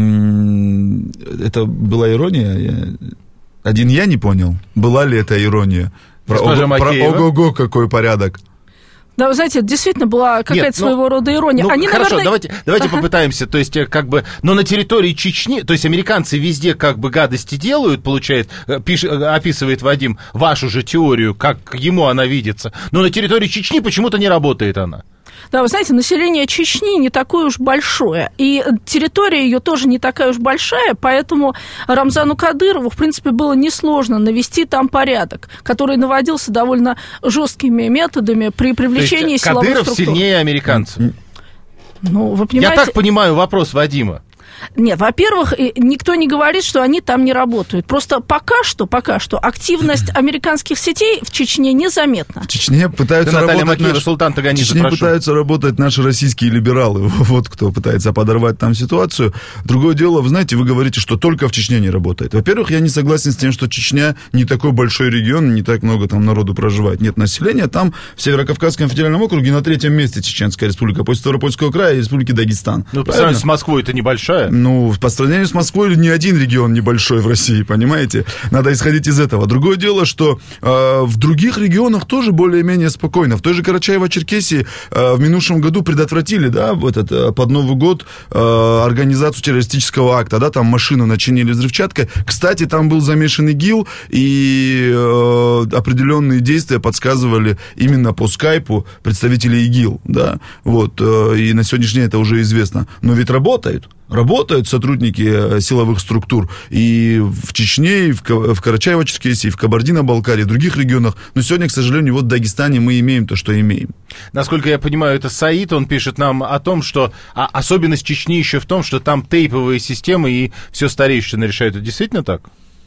Это была ирония? Один я не понял. Была ли это ирония? Про ого-го, какой порядок. Да, вы знаете, это действительно была какая-то своего рода ирония. Они, хорошо, наверное... давайте попытаемся. То есть, но на территории Чечни, то есть американцы везде гадости делают, описывает Вадим вашу же теорию, как ему она видится. Но на территории Чечни почему-то не работает она. Да, вы знаете, население Чечни не такое уж большое, и территория ее тоже не такая уж большая, поэтому Рамзану Кадырову, в принципе, было несложно навести там порядок, который наводился довольно жесткими методами при привлечении силовых структур. Кадыров сильнее американцев? Ну, вы понимаете... Я так понимаю вопрос Вадима. Нет, во-первых, никто не говорит, что они там не работают. Просто пока что активность американских сетей в Чечне незаметна. В Чечне пытаются работать наши российские либералы. Вот кто пытается подорвать там ситуацию. Другое дело, вы знаете, вы говорите, что только в Чечне не работает. Во-первых, я не согласен с тем, что Чечня не такой большой регион, не так много там народу проживает. Нет населения. Там в Северокавказском федеральном округе на 3-м месте Чеченская республика, после Ставропольского края и республики Дагестан. Ну, по сравнению с Москвой это небольшая. Ну, по сравнению с Москвой ни один регион небольшой в России, понимаете? Надо исходить из этого. Другое дело, что в других регионах тоже более-менее спокойно. В той же Карачаево-Черкесии в минувшем году предотвратили, да, под Новый год организацию террористического акта, да, там машину начинили взрывчаткой. Кстати, там был замешан ИГИЛ, и определенные действия подсказывали именно по скайпу представители ИГИЛ, да, вот, и на сегодняшний день это уже известно. Но ведь работают сотрудники силовых структур и в Чечне, и в Карачаево-Черкесии, и в Кабардино-Балкарии, и в других регионах. Но сегодня, к сожалению, вот в Дагестане мы имеем то, что имеем. Насколько я понимаю, это Саид, он пишет нам о том, что особенность Чечни еще в том, что там тейповые системы и все старейшины решают. Это действительно так?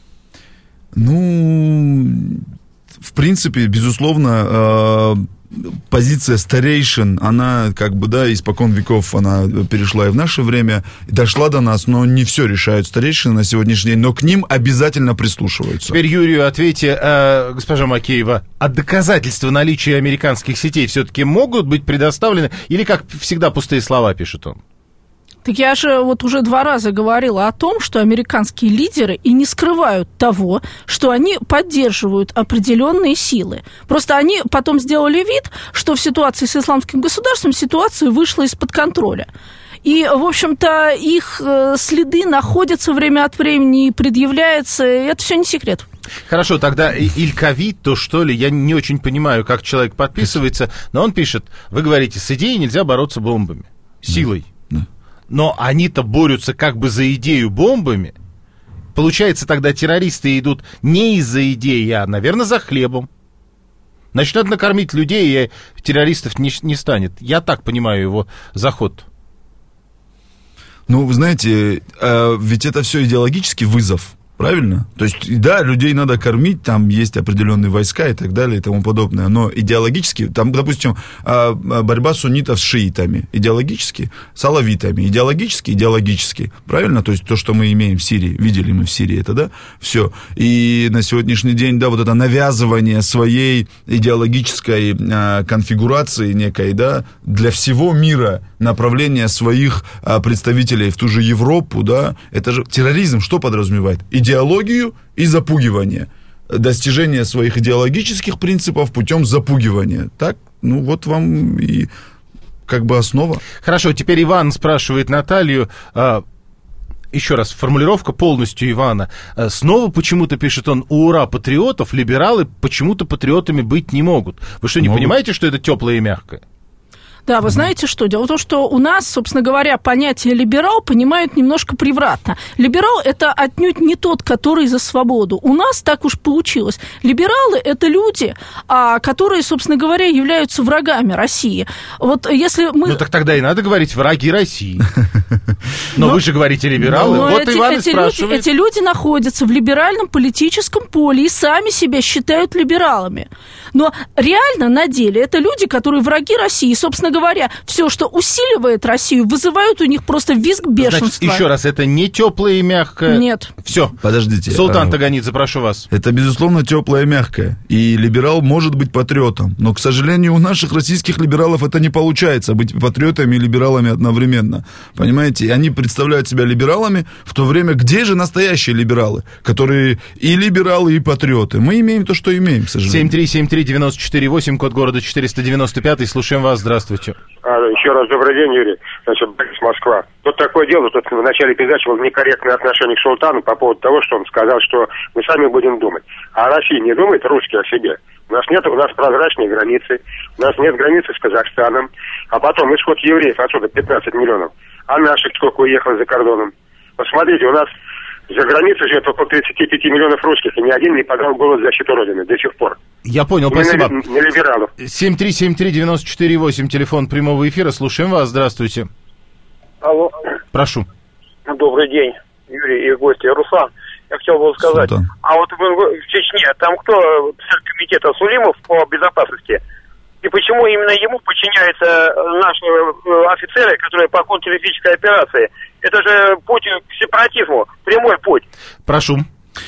Ну, в принципе, безусловно, позиция старейшин, она как бы, да, испокон веков она перешла и в наше время, дошла до нас, но не все решают старейшины на сегодняшний день, но к ним обязательно прислушиваются. Теперь Юрию ответьте, госпожа Макеева, а доказательства наличия американских сетей все-таки могут быть предоставлены, или, как всегда, пустые слова, пишет он? Так я же вот уже 2 раза говорила о том, что американские лидеры и не скрывают того, что они поддерживают определенные силы. Просто они потом сделали вид, что в ситуации с исламским государством ситуация вышла из-под контроля. И, в общем-то, их следы находятся время от времени и предъявляются, и это все не секрет. Хорошо, тогда Иль-Ковид, то что ли, я не очень понимаю, как человек подписывается, но он пишет, вы говорите, с идеей нельзя бороться бомбами, силой. Но они-то борются как бы за идею бомбами. Получается, тогда террористы идут не из-за идеи, а, наверное, за хлебом. Значит, надо накормить людей, и террористов не станет. Я так понимаю его заход. Ну, вы знаете, ведь это все идеологический вызов. Правильно? То есть, да, людей надо кормить, там есть определенные войска и так далее и тому подобное, но идеологически, там, допустим, борьба суннитов с шиитами, идеологически, с алавитами, идеологически, правильно? То есть, то, что мы имеем в Сирии, видели мы в Сирии это, да, все. И на сегодняшний день, да, вот это навязывание своей идеологической конфигурации некой, да, для всего мира, направление своих представителей в ту же Европу, да, это же терроризм что подразумевает? Идеологию и запугивание. Достижение своих идеологических принципов путем запугивания. Так? Ну, вот вам и как бы основа. Хорошо, теперь Иван спрашивает Наталью, еще раз, формулировка полностью Ивана. Снова почему-то, пишет он, у ура патриотов либералы почему-то патриотами быть не могут. Вы что, не понимаете, что это теплое и мягкое? Да, вы знаете что? Дело в том, что у нас, собственно говоря, понятие либерал понимают немножко превратно. Либерал – это отнюдь не тот, который за свободу. У нас так уж получилось. Либералы – это люди, которые, собственно говоря, являются врагами России. Вот если мы... Ну, так тогда и надо говорить «враги России». Но вы же говорите «либералы». Вот Иван и спрашивает. Эти люди находятся в либеральном политическом поле и сами себя считают либералами. Но реально, на деле, это люди, которые враги России. И, собственно говоря, все, что усиливает Россию, вызывают у них просто визг бешенства. Значит, еще раз, это не теплое и мягкое? Нет. Все. Подождите. Султан Таганидзе, прошу вас. Это, безусловно, теплое и мягкое. И либерал может быть патриотом. Но, к сожалению, у наших российских либералов это не получается, быть патриотами и либералами одновременно. Понимаете? И они представляют себя либералами, в то время где же настоящие либералы, которые и либералы, и патриоты? Мы имеем то, что имеем, к сожалению. 7373948, код города 495. Слушаем вас. Здравствуйте. Еще раз добрый день, Юрий. Значит, Москва. Тут такое дело, тут в начале передачи было некорректное отношение к Султану по поводу того, что он сказал, что мы сами будем думать. А Россия не думает, русские, о себе. У нас прозрачные границы, у нас нет границы с Казахстаном, а потом исход евреев отсюда 15 миллионов, а наших сколько уехало за кордоном. Посмотрите, у нас за границей живет около 35 миллионов русских, и ни один не подал голос в защиту Родины до сих пор. Я понял, спасибо. Не либералов. 7373948, телефон прямого эфира. Слушаем вас, здравствуйте. Алло. Прошу. Добрый день, Юрий и гости. Руслан, я хотел бы сказать, Султан. а вот в Чечне, там кто председатель комитета Сулимов по безопасности? И почему именно ему подчиняются наши офицеры, которые по контртеррористической операции? Это же путь к сепаратизму, прямой путь. Прошу.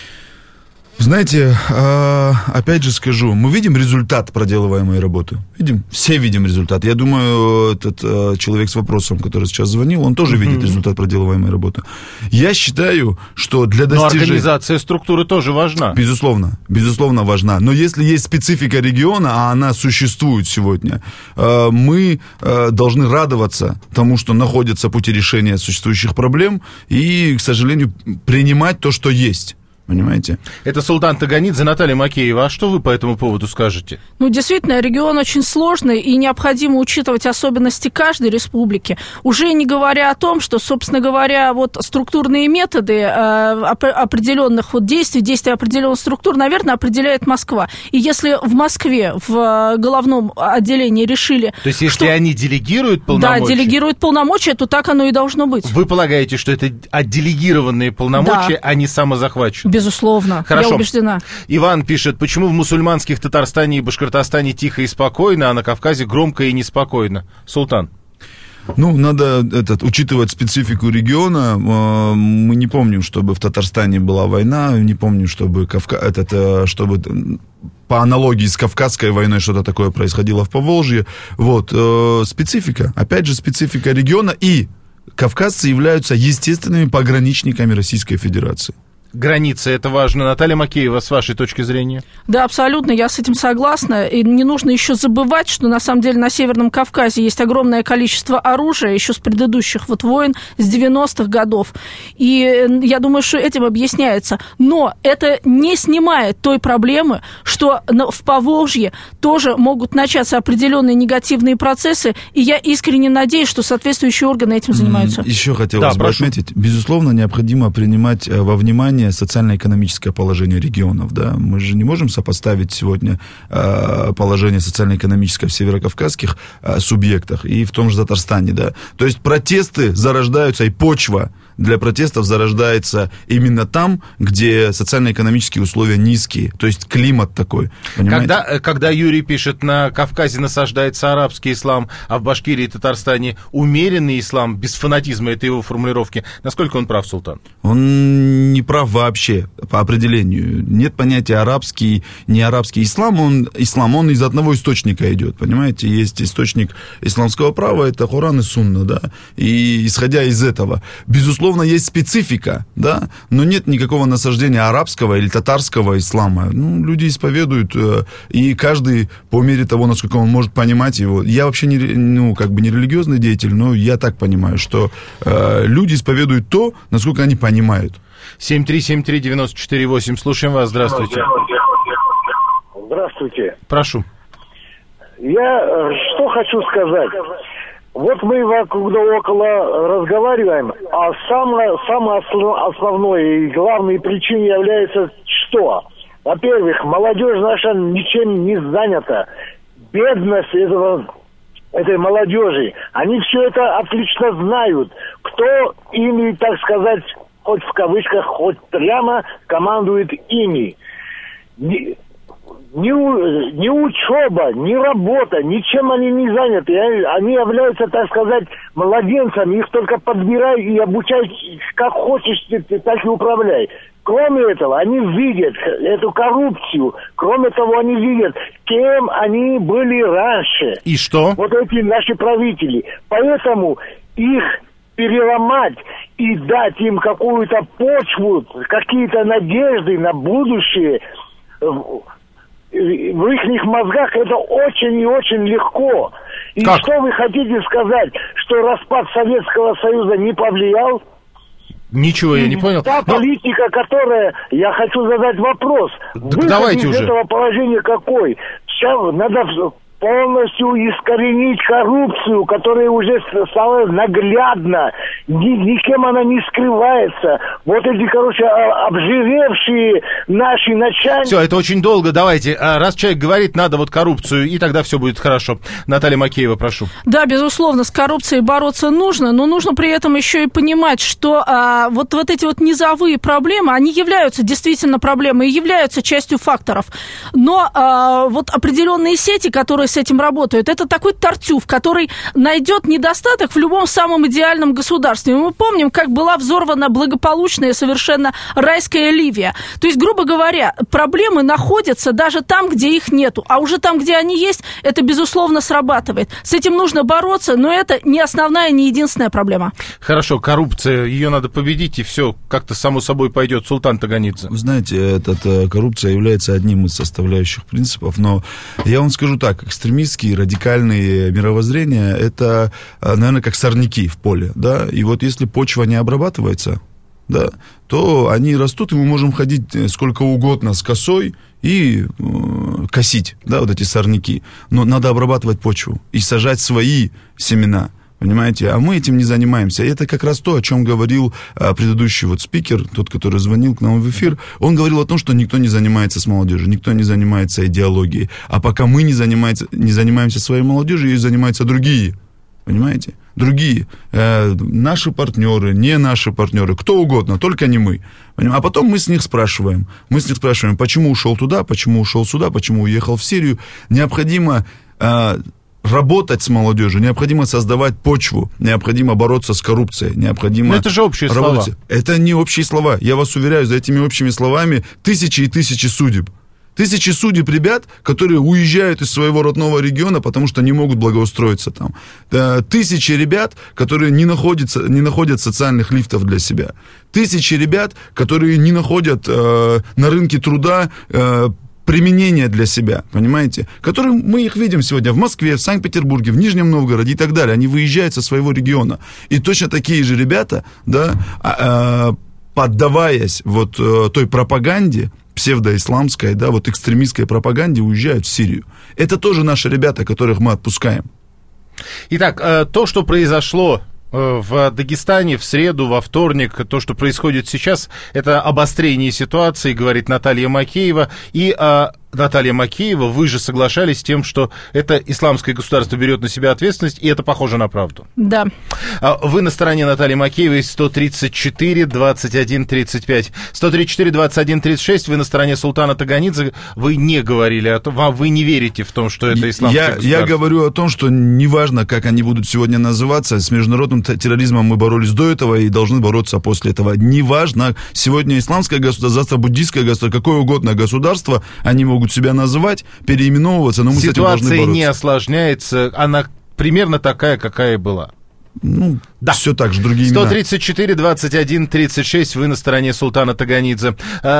Знаете, опять же скажу, мы видим результат проделываемой работы. Все видим результат. Я думаю, этот человек с вопросом, который сейчас звонил, он тоже видит результат проделываемой работы. Я считаю, что для достижения... Но организация структуры тоже важна. Безусловно важна. Но если есть специфика региона, а она существует сегодня, мы должны радоваться тому, что находятся пути решения существующих проблем и, к сожалению, принимать то, что есть. Понимаете? Это Султан Таганидзе, Наталья Макеева. А что вы по этому поводу скажете? Ну, действительно, регион очень сложный, и необходимо учитывать особенности каждой республики. Уже не говоря о том, что, собственно говоря, вот структурные методы определенных вот действий определенных структур, наверное, определяет Москва. И если в Москве, в головном отделении решили... То есть, если они делегируют полномочия... Да, делегируют полномочия, то так оно и должно быть. Вы полагаете, что это отделегированные полномочия, да, а не самозахваченные? Безусловно, хорошо. Я убеждена. Иван пишет, почему в мусульманских Татарстане и Башкортостане тихо и спокойно, а на Кавказе громко и неспокойно? Султан. Ну, надо учитывать специфику региона. Мы не помним, чтобы в Татарстане была война, не помним, чтобы чтобы по аналогии с Кавказской войной что-то такое происходило в Поволжье. Вот, специфика, опять же, специфика региона, и кавказцы являются естественными пограничниками Российской Федерации. Границы, это важно. Наталья Макеева, с вашей точки зрения? Да, абсолютно, я с этим согласна. И не нужно еще забывать, что на самом деле на Северном Кавказе есть огромное количество оружия, еще с предыдущих вот войн, с 90-х годов. И я думаю, что этим объясняется. Но это не снимает той проблемы, что в Поволжье тоже могут начаться определенные негативные процессы, и я искренне надеюсь, что соответствующие органы этим занимаются. Еще хотелось бы отметить, безусловно, необходимо принимать во внимание социально-экономическое положение регионов, да, мы же не можем сопоставить сегодня положение социально-экономическое в северокавказских субъектах и в том же Татарстане, да, то есть протесты зарождаются, и почва для протестов зарождается именно там, где социально-экономические условия низкие, то есть климат такой, понимаете? Когда Юрий пишет, на Кавказе насаждается арабский ислам, а в Башкирии и Татарстане умеренный ислам, без фанатизма, это его формулировки, насколько он прав, Султан? Он не прав вообще, по определению. Нет понятия арабский, не арабский ислам, он из одного источника идет, понимаете? Есть источник исламского права, это Коран и Сунна, да, и исходя из этого, безусловно, есть специфика, да, но нет никакого насаждения арабского или татарского ислама. Ну, люди исповедуют, и каждый по мере того, насколько он может понимать его. Я вообще не религиозный деятель, но я так понимаю, что люди исповедуют то, насколько они понимают. 7373948, слушаем вас, здравствуйте. Здравствуйте. Прошу. Я что хочу сказать. Вот мы около разговариваем, а самое основное и главной причиной является что? Во-первых, молодежь наша ничем не занята. Бедность этой молодежи. Они все это отлично знают. Кто ими, так сказать, хоть в кавычках, хоть прямо командует ими. Ни учеба, ни работа, ничем они не заняты. Они являются, так сказать, младенцами. Их только подбирай и обучай, как хочешь, так и управляй. Кроме этого, они видят эту коррупцию. Кроме того, они видят, кем они были раньше. И что? Вот эти наши правители. Поэтому их переломать и дать им какую-то почву, какие-то надежды на будущее в их мозгах, это очень и очень легко. И как? Что вы хотите сказать, что распад Советского Союза не повлиял? Ничего я не понял. Та политика, которая... Я хочу задать вопрос. Выход из этого положения какой? Сейчас надо полностью искоренить коррупцию, которая уже стала наглядна. Никем она не скрывается. Вот эти, обжиревшие наши начальники... Все, это очень долго. Давайте, раз человек говорит, надо вот коррупцию, и тогда все будет хорошо. Наталья Макеева, прошу. Да, безусловно, с коррупцией бороться нужно, но нужно при этом еще и понимать, что вот эти вот низовые проблемы, они являются действительно проблемой и являются частью факторов. Но вот определенные сети, которые с этим работают, это такой тартюф, который найдет недостаток в любом самом идеальном государстве. Мы помним, как была взорвана благополучная совершенно райская Ливия. То есть, грубо говоря, проблемы находятся даже там, где их нету. А уже там, где они есть, это, безусловно, срабатывает. С этим нужно бороться, но это не основная, не единственная проблема. Хорошо, коррупция, ее надо победить, и все как-то само собой пойдет. Султан Таганидзе. Вы знаете, коррупция является одним из составляющих принципов, но я вам скажу так, экстремистские, радикальные мировоззрения, это, наверное, как сорняки в поле, да, и вот если почва не обрабатывается, да, то они растут, и мы можем ходить сколько угодно с косой и косить, да, вот эти сорняки. Но надо обрабатывать почву и сажать свои семена. Понимаете, а мы этим не занимаемся. И это как раз то, о чем говорил предыдущий вот спикер, тот, который звонил к нам в эфир. Он говорил о том, что никто не занимается с молодежью, никто не занимается идеологией. А пока мы не занимаемся своей молодежью, ею занимаются другие. Понимаете? Другие. Наши партнеры, не наши партнеры, кто угодно, только не мы. А потом мы с них спрашиваем. Почему ушел туда, почему ушел сюда, почему уехал в Сирию. Необходимо работать с молодежью, необходимо создавать почву, необходимо бороться с коррупцией, необходимо... Но это же общие слова. Это не общие слова. Я вас уверяю, за этими общими словами тысячи и тысячи судеб. Тысячи судеб ребят, которые уезжают из своего родного региона, потому что не могут благоустроиться там. Тысячи ребят, которые не находят социальных лифтов для себя. Тысячи ребят, которые не находят на рынке труда применение для себя, понимаете? Которые мы их видим сегодня в Москве, в Санкт-Петербурге, в Нижнем Новгороде и так далее. Они выезжают со своего региона. И точно такие же ребята, да, поддаваясь вот той пропаганде, псевдоисламской, да, вот экстремистской пропаганде, уезжают в Сирию. Это тоже наши ребята, которых мы отпускаем. Итак, то, что произошло в Дагестане в среду, во вторник, то, что происходит сейчас, это обострение ситуации, говорит Наталья Макеева. И Наталья Макеева, вы же соглашались с тем, что это исламское государство берет на себя ответственность, и это похоже на правду. Да. Вы на стороне Натальи Макеевой 134-21-35. 134-21-36, вы на стороне Султана Таганидзе. Вы не говорили о том, вы не верите в том, что это исламское государство. Я говорю о том, что неважно, как они будут сегодня называться, с международным терроризмом мы боролись до этого и должны бороться после этого. Неважно, сегодня исламское государство, завтра буддийское государство, какое угодно государство, они могут себя называть, переименовываться, но мы с этим должны бороться. Ситуация не осложняется, она примерно такая, какая была. Ну, да. Все так же, другие имена. 134-21-36, вы на стороне Султана Таганидзе.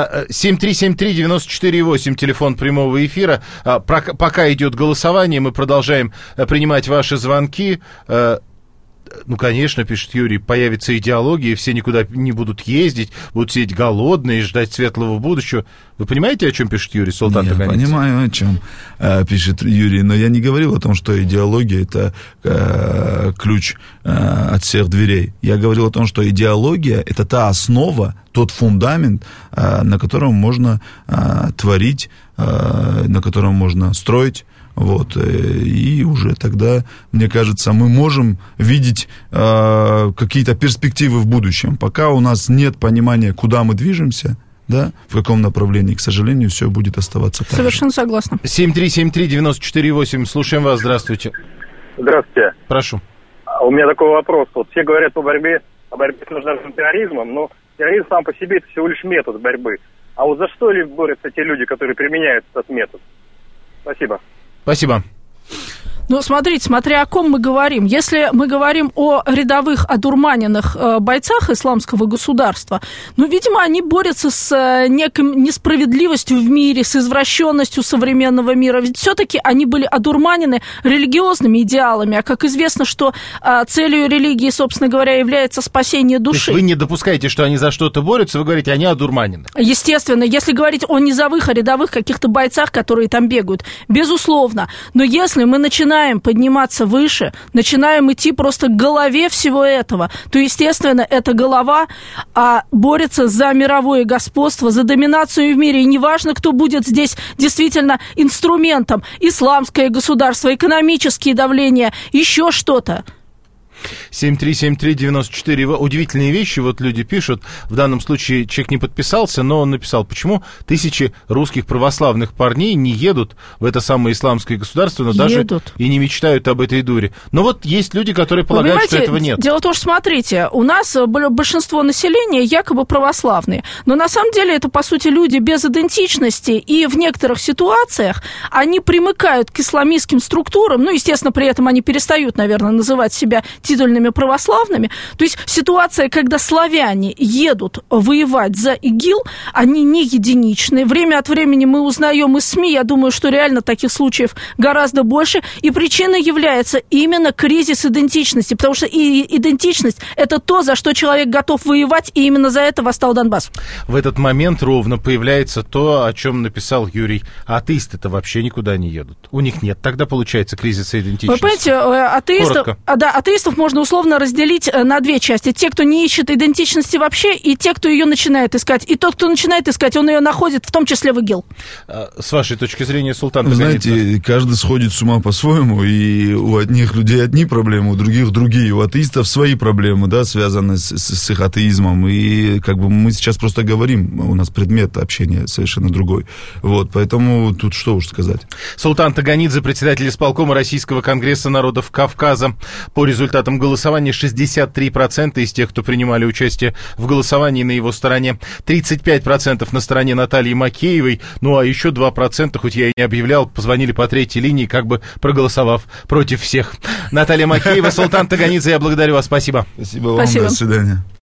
7373948, телефон прямого эфира. Пока идет голосование, мы продолжаем принимать ваши звонки. Ну, конечно, пишет Юрий, появится идеология, все никуда не будут ездить, будут сидеть голодные, ждать светлого будущего. Вы понимаете, о чем пишет Юрий Султан Таганидзе? Я понимаю, о чем пишет Юрий, но я не говорил о том, что идеология – это ключ от всех дверей. Я говорил о том, что идеология – это та основа, тот фундамент, на котором можно творить, на котором можно строить. Вот, и уже тогда, мне кажется, мы можем видеть какие-то перспективы в будущем. Пока у нас нет понимания, куда мы движемся, да, в каком направлении, к сожалению, все будет оставаться так. Совершенно согласна. 7373948, слушаем вас, здравствуйте. Здравствуйте. Прошу. У меня такой вопрос. Вот все говорят о борьбе с международным терроризмом, но терроризм сам по себе это всего лишь метод борьбы. А вот за что ли борются те люди, которые применяют этот метод? Спасибо. Спасибо. Ну, смотрите, смотря о ком мы говорим. Если мы говорим о рядовых одурманенных бойцах исламского государства, ну, видимо, они борются с некой несправедливостью в мире, с извращенностью современного мира. Ведь все-таки они были одурманены религиозными идеалами. А как известно, что целью религии, собственно говоря, является спасение души. То есть вы не допускаете, что они за что-то борются, вы говорите, они одурманены. Естественно, если говорить о низовых, о рядовых каких-то бойцах, которые там бегают, безусловно. Но если мы начинаем подниматься выше, начинаем идти просто к голове всего этого, то, естественно, эта голова борется за мировое господство, за доминацию в мире. И неважно, кто будет здесь действительно инструментом. Исламское государство, экономические давления, еще что-то. 7373948. Удивительные вещи вот люди пишут. В данном случае человек не подписался, но он написал, почему тысячи русских православных парней не едут в это самое исламское государство, но даже и не мечтают об этой дуре. Но вот есть люди, которые полагают, что этого нет. Дело в том, что, смотрите, у нас большинство населения якобы православные, но на самом деле это, по сути, люди без идентичности, и в некоторых ситуациях они примыкают к исламистским структурам, ну, естественно, при этом они перестают, наверное, называть себя индивидуальными православными. То есть ситуация, когда славяне едут воевать за ИГИЛ, они не единичные. Время от времени мы узнаем из СМИ, я думаю, что реально таких случаев гораздо больше. И причиной является именно кризис идентичности, потому что и идентичность – это то, за что человек готов воевать, и именно за это восстал Донбасс. В этот момент ровно появляется то, о чем написал Юрий. Атеисты-то вообще никуда не едут. У них нет тогда, получается, кризиса идентичности. Вы понимаете, атеистов можно условно разделить на две части. Те, кто не ищет идентичности вообще, и те, кто ее начинает искать. И тот, кто начинает искать, он ее находит, в том числе в ИГИЛ. С вашей точки зрения, Султан, вы знаете, каждый сходит с ума по-своему, и у одних людей одни проблемы, у других другие. У атеистов свои проблемы, да, связанные с их атеизмом. И как бы мы сейчас просто говорим, у нас предмет общения совершенно другой. Вот, поэтому тут что уж сказать. Султан Таганидзе, председатель исполкома Российского конгресса народов Кавказа. По результатам голосования 63% из тех, кто принимали участие в голосовании, на его стороне, 35% на стороне Натальи Макеевой, ну а еще 2%, хоть я и не объявлял, позвонили по третьей линии, как бы проголосовав против всех. Наталья Макеева, Султан Таганидзе, я благодарю вас, спасибо. Спасибо вам, до свидания.